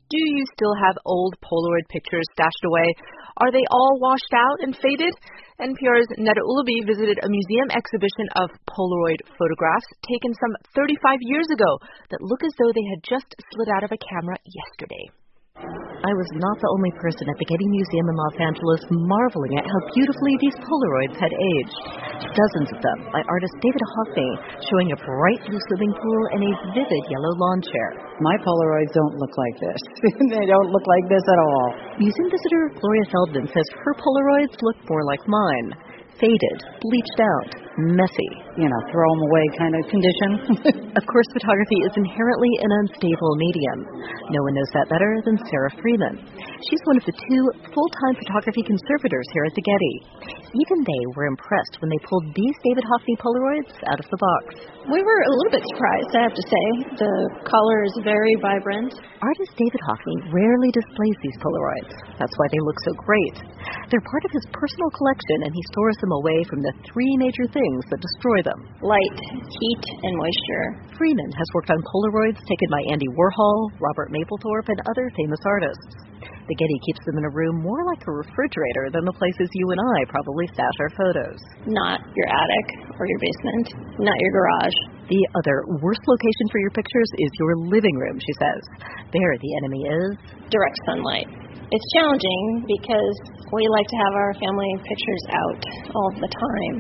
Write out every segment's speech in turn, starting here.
Do you still have old Polaroid pictures stashed away? Are they all washed out and faded? NPR's Neda Ulaby visited a museum exhibition of Polaroid photographs taken some 35 years ago that look as though they had just slid out of a camera yesterday. I was not the only person at the Getty Museum in Los Angeles marveling at how beautifully these Polaroids had aged. Dozens of them by artist David Hockney, showing a bright blue swimming pool and a vivid yellow lawn chair. My Polaroids don't look like this. They don't look like this at all. Museum visitor Gloria Feldman says her Polaroids look more like mine. Faded, bleached out, messy. Throw them away kind of condition. Of course, photography is inherently an unstable medium. No one knows that better than Sarah Freeman. She's one of the two full-time photography conservators here at the Getty. Even they were impressed when they pulled these David Hockney Polaroids out of the box. We were a little bit surprised, I have to say. The color is very vibrant. Artist David Hockney rarely displays these Polaroids. That's why they look so great. They're part of his personal collection, and he stores them away from the three major things that destroy them: light, heat, and moisture. Freeman has worked on Polaroids taken by Andy Warhol, Robert Mapplethorpe, and other famous artists. The Getty keeps them in a room more like a refrigerator than the places you and I probably stash our photos. Not your attic or your basement, not your garage. The other worst location for your pictures is your living room, she says. There the enemy is direct sunlight. It's challenging because we like to have our family pictures out all the time.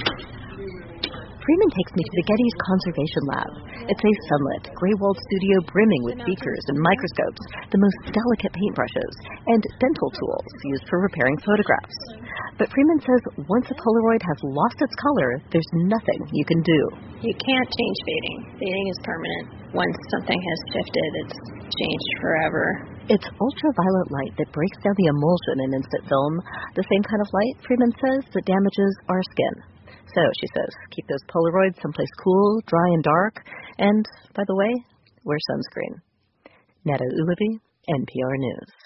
Freeman takes me to the Getty's Conservation Lab. It's a sunlit, gray-walled studio brimming with beakers and microscopes, the most delicate paintbrushes, and dental tools used for repairing photographs. But Freeman says once a Polaroid has lost its color, there's nothing you can do. You can't change fading. Fading is permanent. Once something has shifted, it's changed forever. It's ultraviolet light that breaks down the emulsion in instant film, the same kind of light, Freeman says, that damages our skin. So, she says, keep those Polaroids someplace cool, dry, and dark. And, by the way, wear sunscreen. Neda Ulaby, NPR News.